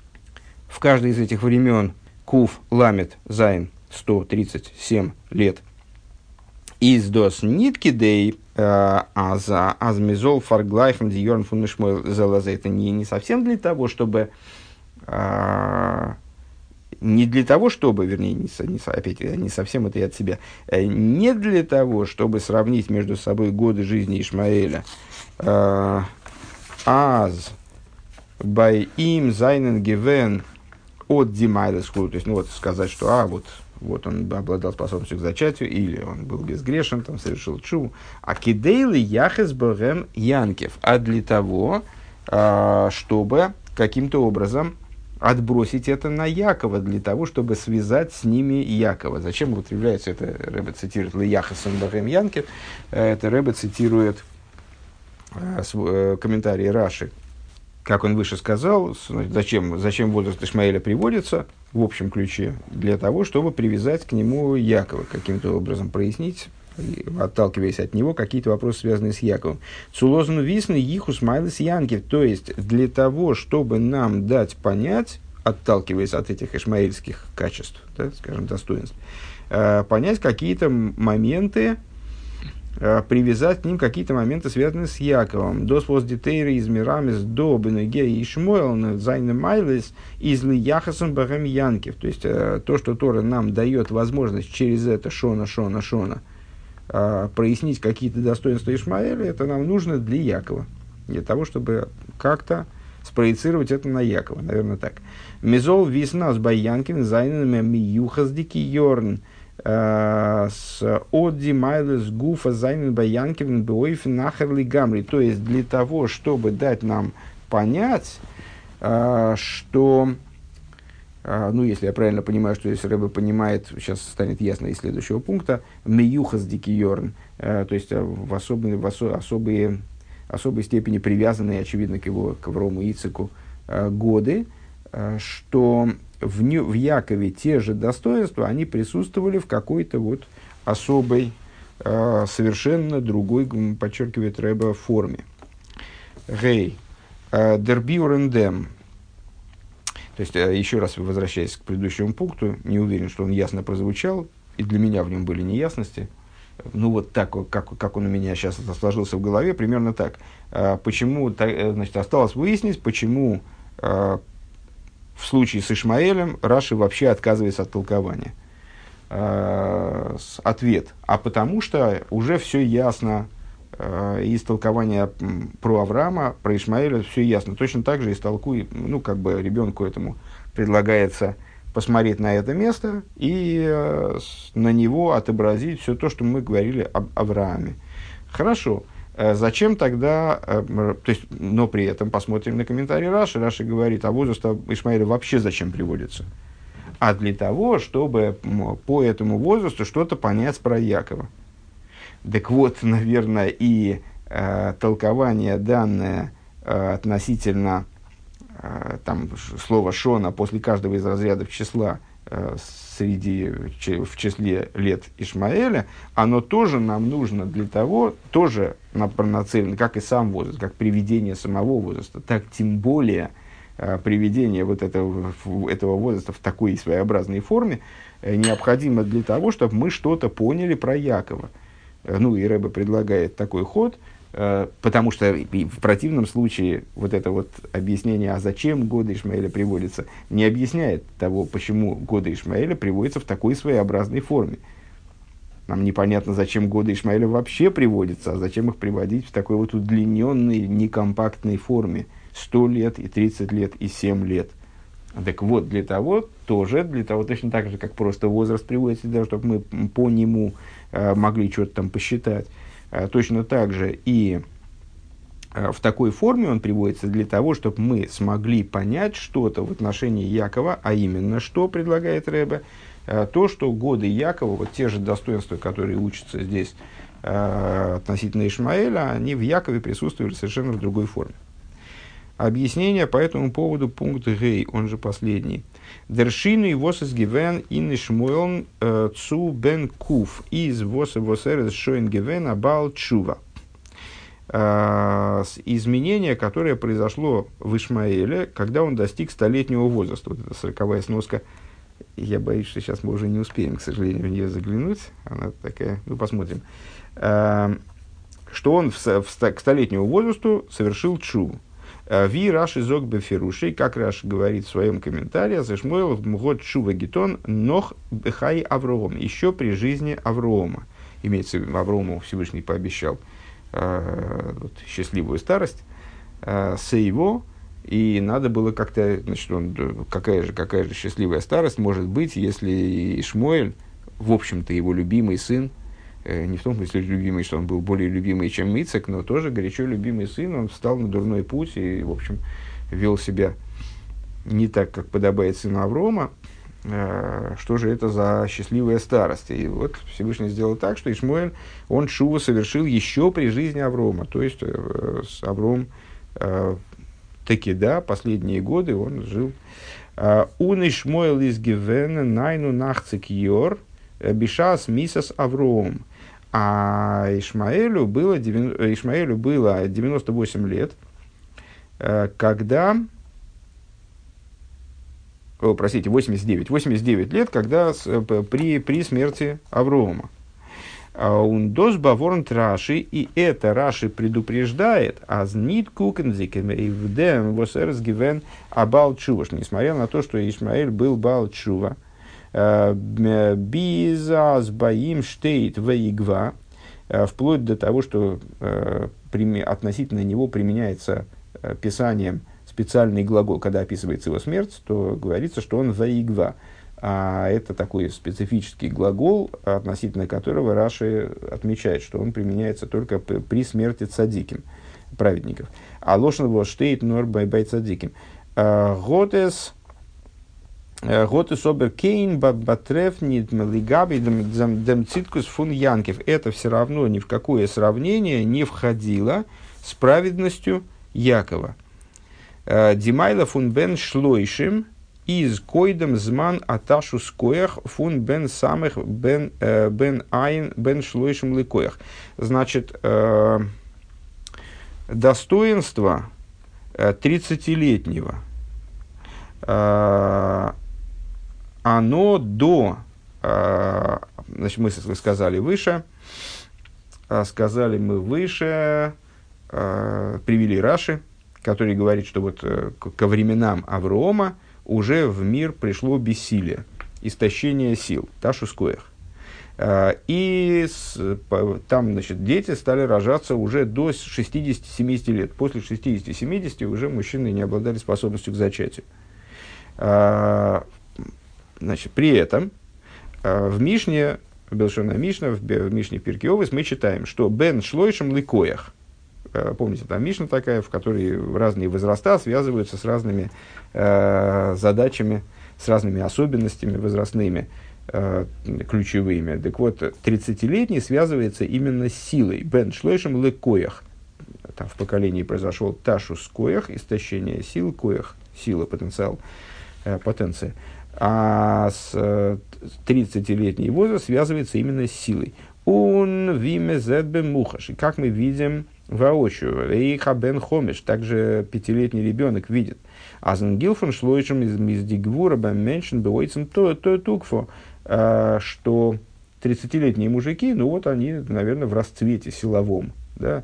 времен, Куф Ламид Зайн, 137 лет, из дос нитки дей азмизол фарглайхм диорн фун Ишмоэл залазе. Это не совсем для того, чтобы не для того, чтобы, вернее, опять не совсем это и от себя, не для того, чтобы сравнить между собой годы жизни Ишмаэля. Аз бай им зайнен гивен от димайлесху, то есть, ну вот сказать, что вот он обладал способностью к зачатию, или он был безгрешен, там, совершил чуву. А кидейлы яхес богем янкев. А для того, чтобы каким-то образом отбросить это на Якова, для того, чтобы связать с ними Якова. Зачем употребляется это? Ребе цитирует «Яхесом богем янкев». Это Ребе цитирует комментарий Раши. Как он выше сказал, зачем возраст Ишмаэля приводится в общем ключе? Для того, чтобы привязать к нему Якова, каким-то образом прояснить, отталкиваясь от него, какие-то вопросы, связанные с Яковом. Цулозну висны ихус майлес янкев, то есть для того, чтобы нам дать понять, отталкиваясь от этих ишмаэльских качеств, да, скажем, достоинств, понять какие-то моменты, привязать к ним какие-то моменты, связанные с Яковом. Дос воз детейры из мирамис до бенеге и Ишмоэл зайна майлес изли яхасом богем янкев. То есть то, что Тора нам дает возможность через это шона прояснить какие-то достоинства Ишмаэля, это нам нужно для Якова. Для того, чтобы как-то спроецировать это на Якова. Наверное, так. Мизол виснас бай янкин зайнами миюхаздики йорн. С Одди Майлес Гуфа Зайнен Баянкивен Беойфен Нахерли Гамри. То есть для того, чтобы дать нам понять что, ну, если я правильно понимаю, что если Рэбе понимает, сейчас станет ясно из следующего пункта, миюхас дикиорн, то есть в особой степени привязанные, очевидно, к Аврому и Ицеку годы, что в Якове те же достоинства, они присутствовали в какой-то вот особой, совершенно другой, подчеркивает Рэбе, форме. Гей, дербиурендем. То есть, еще раз возвращаясь к предыдущему пункту, не уверен, что он ясно прозвучал, и для меня в нем были неясности. Ну, вот так, как он у меня сейчас сложился в голове, примерно так. Почему, значит, осталось выяснить, почему в случае с Ишмаэлем Раши вообще отказывается от толкования. Ответ. А потому что уже все ясно из толкования про Авраама, про Ишмаэля, все ясно. Точно так же истолкуй, ну, как бы ребенку этому предлагается посмотреть на это место и на него отобразить все то, что мы говорили об Аврааме. Хорошо. Зачем тогда, то есть, но при этом посмотрим на комментарий Раши. Раши говорит, а возраст Ишмаэля вообще зачем приводится? А для того, чтобы по этому возрасту что-то понять про Якова. Так вот, наверное, и толкование данное относительно там, слова Шона после каждого из разрядов числа в числе лет Ишмаэля, оно тоже нам нужно для того, тоже нацелено, как и сам возраст, как приведение самого возраста, так тем более приведение вот этого возраста в такой своеобразной форме необходимо для того, чтобы мы что-то поняли про Якова. Ну, и Рэбе предлагает такой ход, потому что в противном случае вот это вот объяснение, а зачем годы Ишмаэля приводятся, не объясняет того, почему годы Ишмаэля приводятся в такой своеобразной форме. Нам непонятно, зачем годы Ишмаэля вообще приводятся, а зачем их приводить в такой вот удлиненной, некомпактной форме. 100 лет, и 30 лет, и 7 лет. Так вот, для того, точно так же, как просто возраст приводится, для того, чтобы мы по нему могли что-то там посчитать, точно так же и в такой форме он приводится для того, чтобы мы смогли понять что-то в отношении Якова, а именно, что предлагает Рэбе, то, что годы Якова, вот те же достоинства, которые учатся здесь относительно Ишмаэля, они в Якове присутствовали совершенно в другой форме. Объяснение по этому поводу, пункт Гей, он же последний. Дершину и восес гивен ин Ишмуэлн цу бен куф из восерес шоин гивен абал чува. Изменение, которое произошло в Ишмаэле, когда он достиг 100-летнего возраста. Вот эта 40-я сноска. Я боюсь, что сейчас мы уже не успеем, к сожалению, в нее заглянуть. Она такая, ну, посмотрим. Что он к 100-летнему возрасту совершил чуву. Ви Раши зог бефирушей, как Раши говорит в своем комментарии, зашмоил мгот шува гетон нох бехай Авроом, еще при жизни Авроома. Имеется в виду, Авроому Всевышний пообещал счастливую старость с его, и надо было как-то, значит, какая же счастливая старость может быть, если Ишмоэль, в общем-то, его любимый сын, не в том смысле любимый, что он был более любимый, чем Ицек, но тоже горячо любимый сын, он встал на дурной путь и, в общем, вел себя не так, как подобает сыну Аврома. Что же это за счастливая старость? И вот Всевышний сделал так, что Ишмоэль, он шуву совершил еще при жизни Аврома. То есть, Авром таки, да, последние годы он жил. «Ун Ишмоэль из Гивена найну нахцик йор бишас мисас Авром». А Ишмаэлю было 98 лет, когда... 89 лет, когда при смерти Аврома. Он дос баворнт Раши, и это Раши предупреждает, аз нит кукензикем и вдем восерс гивен абал чува, несмотря на то, что Ишмаэль был бал чува, бизас баим штейт ваигва, вплоть до того, что относительно него применяется писанием специальный глагол, когда описывается его смерть, то говорится, что он ваигва. А это такой специфический глагол, относительно которого Раши отмечает, что он применяется только при смерти цадиким, праведников. А лошадь его штейт нор бай цадиким. Готес обер кейн батреф нит мелигаби дем циткус фун янкев. Это все равно ни в какое сравнение не входило с праведностью Якова. Димайла фун бен шлойшим из койдем зман аташу скоях фун бен самых бен айн бен шлойшим ликоях. Значит, достоинство 30-летнего, оно до, значит, мы сказали мы выше, привели Раши, который говорит, что вот ко временам Аврома уже в мир пришло бессилие, истощение сил, ташускоях. И там, значит, дети стали рожаться уже до 60-70 лет. После 60-70 уже мужчины не обладали способностью к зачатию. Значит, при этом в Мишне, Белшона Мишна, в Мишне Пиркей Овес мы читаем, что бен шлойшем ликоях. Помните, там Мишна такая, в которой разные возраста связываются с разными задачами, с разными особенностями возрастными, ключевыми. Так вот, 30-летний связывается именно с силой. Бен шлойшем ликоях. Там в поколении произошел ташус коях, истощение сил, коях, сила, потенциал, потенция. А с 30-летний возраст связывается именно с силой. Он виме зедбен мухаш. И как мы видим воочию, рейха бен хомиш, также 5-летний ребенок видит. Азенгилфон шлойшем из дигвура бен меншен беойцем то тукфо, что 30-летние мужики, ну вот они, наверное, в расцвете силовом, да,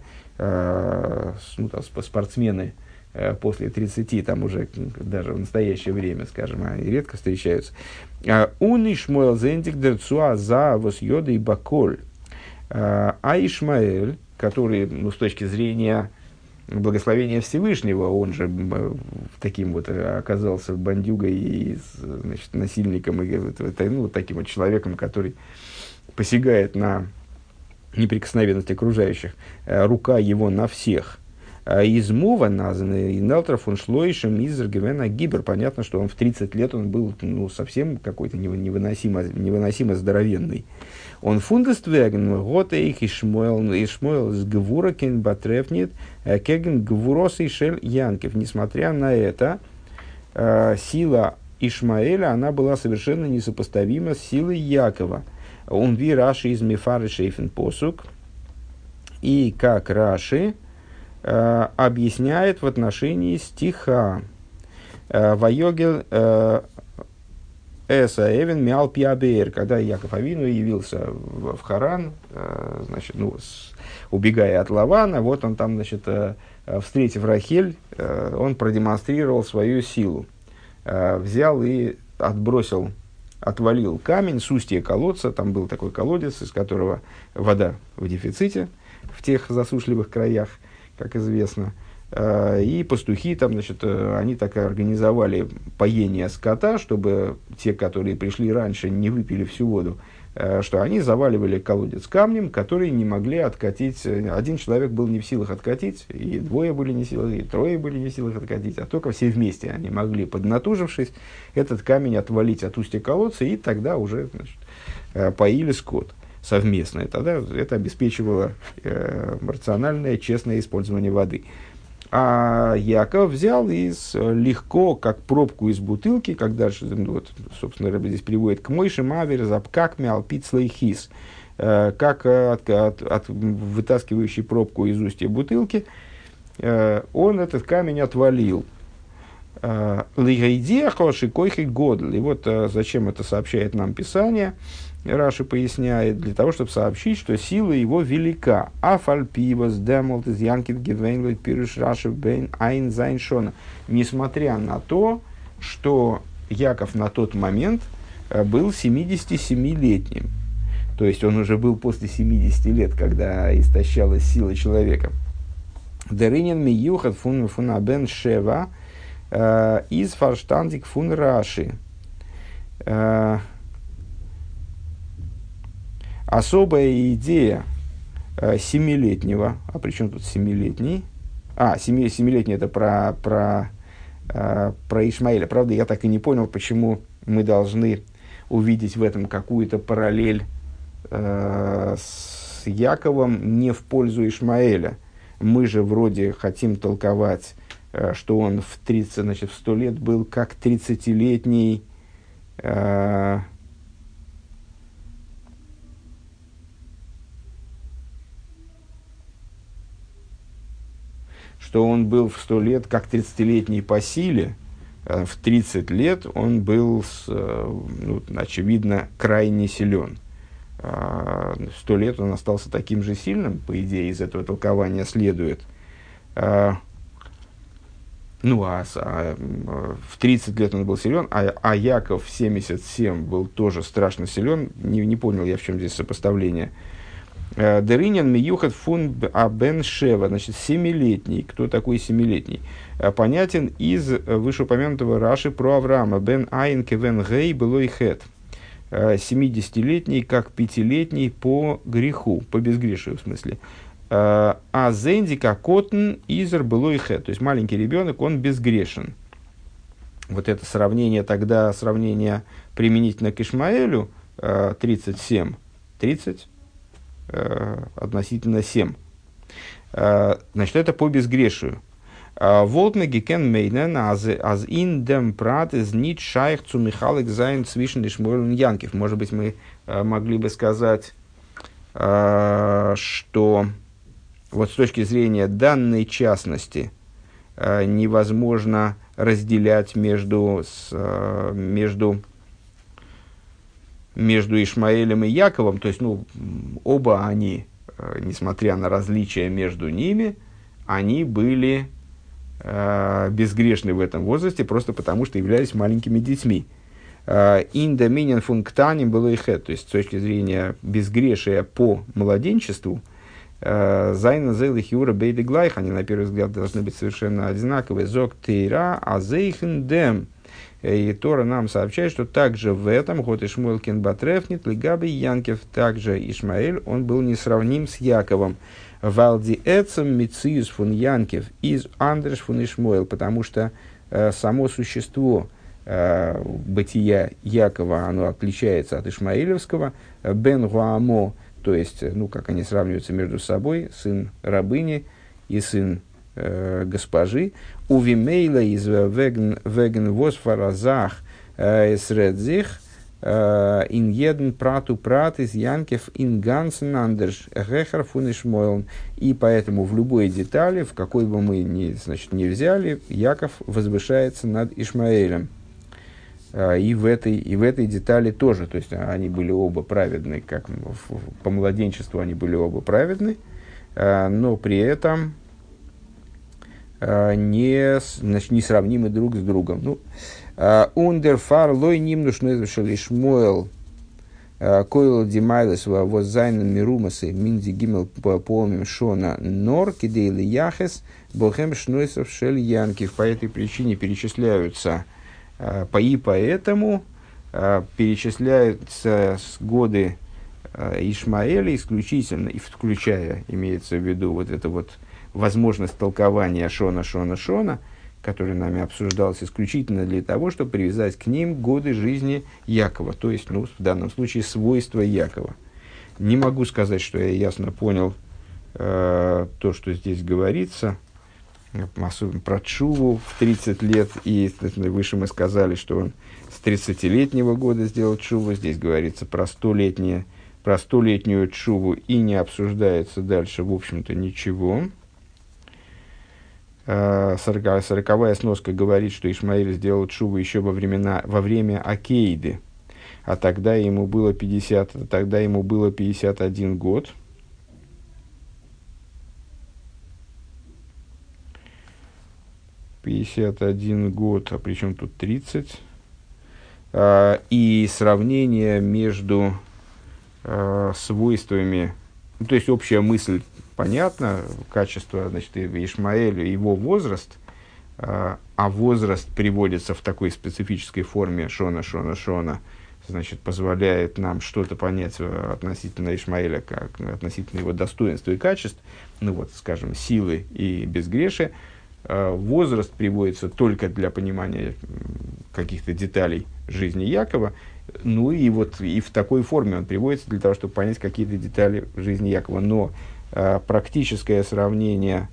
ну, там, спортсмены после 30, там уже даже в настоящее время, скажем, они редко встречаются. Он Ишмаэль зендик дерцуа за восьёда и баколь. А Ишмаэль, который, ну, с точки зрения благословения Всевышнего, он же таким вот оказался бандюгой и, значит, насильником, и, ну, вот таким вот человеком, который посягает на неприкосновенность окружающих, рука его на всех. Из Мува названный Инелтер фон Шлойшем из Гевена Гибер. Понятно, что он в 30 лет он был, ну, совсем какой-то невыносимо здоровенный. Он фундествеген готейх Ишмоэл с Гвуракен Батрефнит кеген Гвурос и Шель Янкев. Несмотря на это, сила Ишмаэля, она была совершенно несопоставима с силой Якова. Он ви Раши из Мефары Шейфен Посук. И как Раши объясняет в отношении стиха «Вайогел эса эвен мял пиабеер», когда Яков Авину явился в Харан, значит, ну, убегая от Лавана, вот он там, значит, встретив Рахель, он продемонстрировал свою силу. Взял и отвалил камень с устья колодца, там был такой колодец, из которого вода в дефиците в тех засушливых краях, как известно. И пастухи там, значит, они так организовали поение скота, чтобы те, которые пришли раньше, не выпили всю воду, что они заваливали колодец камнем, который не могли откатить. Один человек был не в силах откатить, и двое были не в силах, и трое были не в силах откатить, а только все вместе они могли, поднатужившись, этот камень отвалить от устья колодца, и тогда уже, значит, поили скот совместно. И тогда это обеспечивало рациональное, честное использование воды. А Яков взял и легко, как пробку из бутылки, как дальше, вот, собственно, Рэбе здесь приводит, к мойши мавер запкак мял пицлейхис, как вытаскивающий пробку из устья бутылки, он этот камень отвалил. Лигайдеха шикойхи годл. И вот зачем это сообщает нам Писание, Раши поясняет, для того, чтобы сообщить, что сила его велика. Афальпивас демолт из янкит гивейнлет пируш Раши бейн айн зайншона. Несмотря на то, что Яков на тот момент был 77-летним. То есть он уже был после 70 лет, когда истощалась сила человека. Деринен миюхат фун абен шева из фарштандик фун Раши. Особая идея 7-летнего, а при чем тут 7-летний? 7-летний это про про Ишмаэля. Правда, я так и не понял, почему мы должны увидеть в этом какую-то параллель с Яковом не в пользу Ишмаэля. Мы же вроде хотим толковать, что он в 30, значит, в 100 лет был как 30-летний что он был в 100 лет как 30-летний по силе, в 30 лет он был, очевидно, крайне силен. 100 лет он остался таким же сильным, по идее, из этого толкования следует. В 30 лет он был силен, а Яков в 77 был тоже страшно силен. Не понял я, в чем здесь сопоставление. Деринин миюхат фун абен шева, значит, 7-летний. Кто такой 7-летний? Понятен из вышеупомянутого Раши про Авраама. Бен айн кевен гей былой хет. 70-летний, как 5-летний по греху, по безгрешию в смысле. А зенди как котн изер былой хет. То есть маленький ребенок, он безгрешен. Вот это сравнение тогда, сравнение применительно к Ишмаэлю, 37, 30, относительно 7. Значит, это по безгрешию. Волтмеги кен мейнен аз ин дем прат из нит шайх цу Михалек зайн свишен Ишмаэль и Янкив. Может быть, мы могли бы сказать, что вот с точки зрения данной частности невозможно разделять между Ишмаэлем и Яковом, то есть, оба они, несмотря на различия между ними, они были безгрешны в этом возрасте, просто потому что являлись маленькими детьми. Инда минин функтаним было и хет, то есть, с точки зрения безгрешия по младенчеству, зайна зейл и хиура бейды глайх, они на первый взгляд должны быть совершенно одинаковые. Зок тейра, а зейхен дем. И Тора нам сообщает, что также в этом год Ишмаэль кен батрефнит лигаби Янкев, также Ишмаэль, он был несравним с Яковом. Валди эцем мициюс фун Янкев из Андреш фун Ишмаэль, потому что само существо бытия Якова, оно отличается от Ишмаэлевского. Бен Гуамо, то есть, как они сравниваются между собой, сын рабыни и сын госпожи. Увимейла из веген восфаразах средзих ин еден прату прат из Янкев ин гансен андерш гехар фун Ишмаэль. И поэтому в любой детали, в какой бы мы ни взяли, Яков возвышается над Ишмаэлем. И в этой детали тоже, то есть они были оба праведны, как по младенчеству они были оба праведны, но при этом не сравнимы друг с другом. Ундерфар лой нимнушный Ишмаэль койл димайлес воззайнен мирумасы минди гимел полмим шона нор кидейли яхес бохем шнойсов шель янкив. По этой причине перечисляются поэтому перечисляются годы Ишмаэля исключительно, и включая, имеется в виду, вот эту вот возможность толкования Шона, который нами обсуждался исключительно для того, чтобы привязать к ним годы жизни Якова, то есть, в данном случае, свойства Якова. Не могу сказать, что я ясно понял то, что здесь говорится, особенно про Тшуву в 30 лет, и выше мы сказали, что он с 30-летнего года сделал Тшуву, здесь говорится про 100-летнюю Тшуву, и не обсуждается дальше, в общем-то, ничего. 40-я сноска говорит, что Ишмаэль сделал Тшуву еще во время Акейды, а тогда ему было 51 год. А при чем тут 30? И сравнение между свойствами, то есть общая мысль понятна, качество, значит, Ишмаэля, его возраст, а возраст приводится в такой специфической форме Шона, значит, позволяет нам что-то понять относительно Ишмаэля, относительно его достоинства и качеств, скажем, силы и безгрешия. возраст приводится только для понимания каких-то деталей жизни Якова, ну и вот и в такой форме он приводится для того, чтобы понять какие-то детали жизни Якова. Но практическое сравнение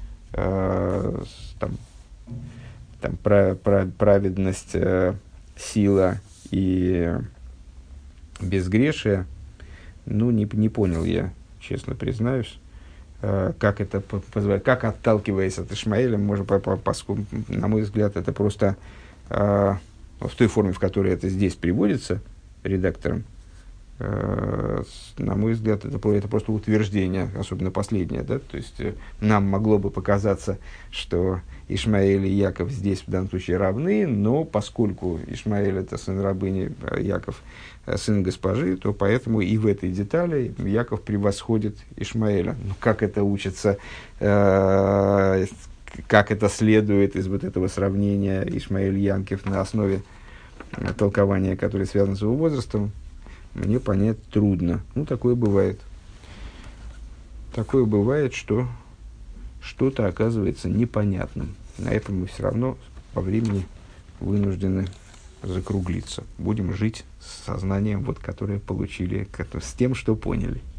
праведность, сила и безгрешие, ну, не понял я, честно признаюсь, как это позволяет, как, отталкиваясь от Ишмаэля, поскольку, на мой взгляд, это просто в той форме, в которой это здесь приводится редактором, на мой взгляд, это просто утверждение, особенно последнее, да? То есть нам могло бы показаться, что Ишмаэль и Яков здесь в данном случае равны, но поскольку Ишмаэль это сын рабыни, а Яков сын госпожи, то поэтому и в этой детали Яков превосходит Ишмаэля. Ну, как это учится, как это следует из вот этого сравнения Ишмаэль-Янкев на основе толкования, которое связано с его возрастом, мне понять трудно. Ну, такое бывает. Такое бывает, что что-то оказывается непонятным. На этом мы все равно по времени вынуждены закруглиться. Будем жить с сознанием, вот, которое получили, с тем, что поняли.